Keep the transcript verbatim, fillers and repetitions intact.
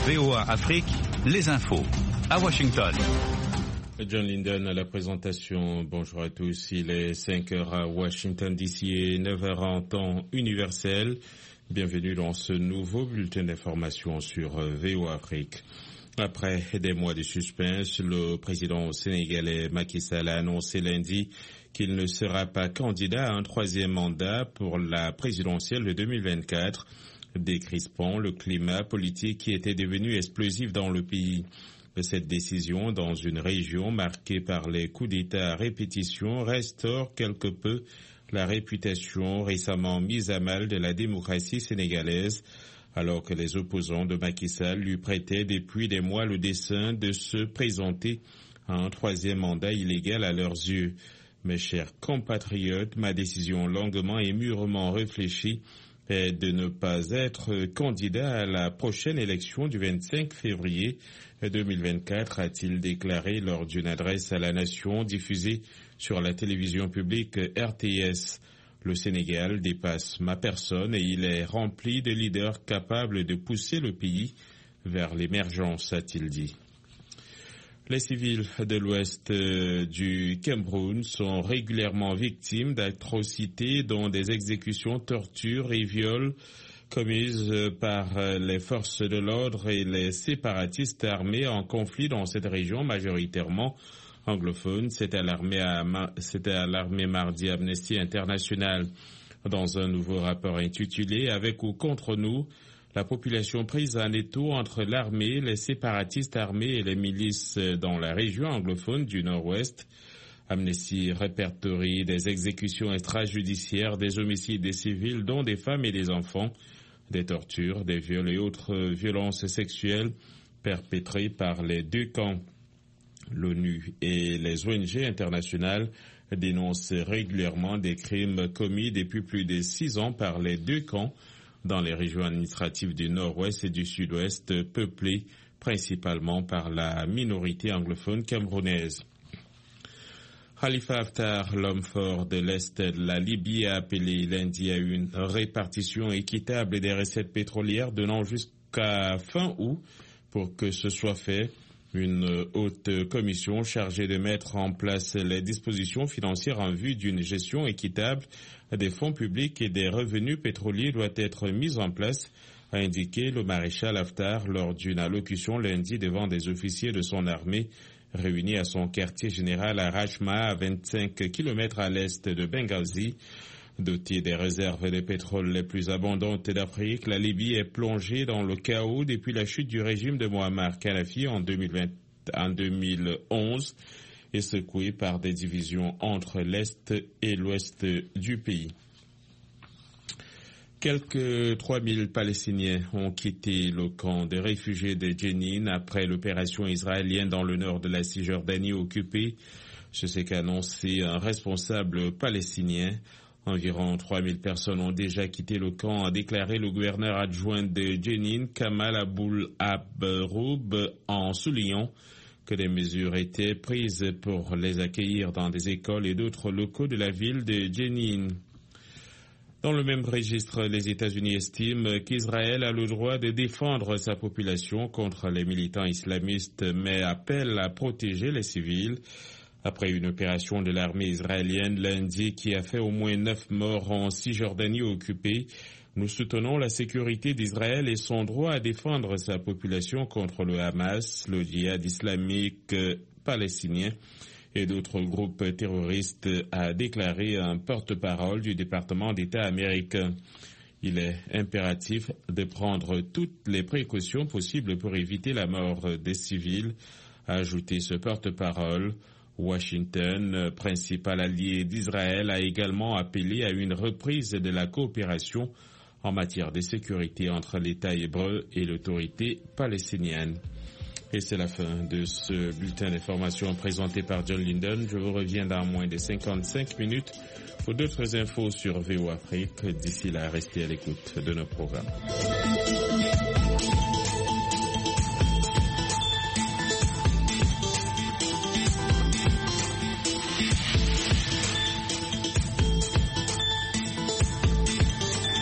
V O A Afrique, les infos. À Washington. John Linden à la présentation. Bonjour à tous. Il est cinq heures à Washington D C et neuf heures en temps universel. Bienvenue dans ce nouveau bulletin d'information sur V O A Afrique. Après des mois de suspense, le président sénégalais Macky Sall a annoncé lundi qu'il ne sera pas candidat à un troisième mandat pour la présidentielle de deux mille vingt-quatre, décrispant le climat politique qui était devenu explosif dans le pays. Cette décision, dans une région marquée par les coups d'État à répétition, restaure quelque peu la réputation récemment mise à mal de la démocratie sénégalaise, alors que les opposants de Macky Sall lui prêtaient depuis des mois le dessein de se présenter à un troisième mandat illégal à leurs yeux. Mes chers compatriotes, ma décision longuement et mûrement réfléchie est de ne pas être candidat à la prochaine élection du vingt-cinq février deux mille vingt-quatre, a-t-il déclaré lors d'une adresse à la nation diffusée sur la télévision publique R T S. Le Sénégal dépasse ma personne et il est rempli de leaders capables de pousser le pays vers l'émergence, a-t-il dit. Les civils de l'ouest du Cameroun sont régulièrement victimes d'atrocités dont des exécutions, tortures et viols commises par les forces de l'ordre et les séparatistes armés en conflit dans cette région majoritairement anglophone. C'était alarmé, à, c'était alarmé mardi Amnesty International dans un nouveau rapport intitulé « Avec ou contre nous ». La population prise en étau entre l'armée, les séparatistes armés et les milices dans la région anglophone du Nord-Ouest. Amnesty répertorie des exécutions extrajudiciaires, des homicides des civils, dont des femmes et des enfants, des tortures, des viols et autres violences sexuelles perpétrées par les deux camps. L'ONU et les O N G internationales dénoncent régulièrement des crimes commis depuis plus de six ans par les deux camps dans les régions administratives du Nord-Ouest et du Sud-Ouest, peuplées principalement par la minorité anglophone camerounaise. Khalifa Haftar, l'homme fort de l'Est de la Libye, a appelé lundi à une répartition équitable des recettes pétrolières donnant jusqu'à fin août pour que ce soit fait. Une haute commission chargée de mettre en place les dispositions financières en vue d'une gestion équitable des fonds publics et des revenus pétroliers doit être mise en place, a indiqué le maréchal Haftar lors d'une allocution lundi devant des officiers de son armée réunis à son quartier général à Rachma, à vingt-cinq kilomètres à l'est de Benghazi. Dotée des réserves de pétrole les plus abondantes d'Afrique, la Libye est plongée dans le chaos depuis la chute du régime de Mouammar Kadhafi en deux mille vingt, en deux mille onze et secouée par des divisions entre l'Est et l'Ouest du pays. Quelques trois mille Palestiniens ont quitté le camp des réfugiés de Jenin après l'opération israélienne dans le nord de la Cisjordanie occupée. C'est ce qu'a annoncé un responsable palestinien. Environ trois mille personnes ont déjà quitté le camp, a déclaré le gouverneur adjoint de Jenin, Kamal Aboul Abroub, en soulignant que des mesures étaient prises pour les accueillir dans des écoles et d'autres locaux de la ville de Jenin. Dans le même registre, les États-Unis estiment qu'Israël a le droit de défendre sa population contre les militants islamistes, mais appellent à protéger les civils. Après une opération de l'armée israélienne lundi qui a fait au moins neuf morts en Cisjordanie occupée, nous soutenons la sécurité d'Israël et son droit à défendre sa population contre le Hamas, le djihad islamique palestinien et d'autres groupes terroristes, a déclaré un porte-parole du département d'État américain. Il est impératif de prendre toutes les précautions possibles pour éviter la mort des civils, a ajouté ce porte-parole. Washington, principal allié d'Israël, a également appelé à une reprise de la coopération en matière de sécurité entre l'État hébreu et l'autorité palestinienne. Et c'est la fin de ce bulletin d'information présenté par John Linden. Je vous reviens dans moins de cinquante-cinq minutes pour d'autres infos sur V O A Afrique. D'ici là, restez à l'écoute de nos programmes.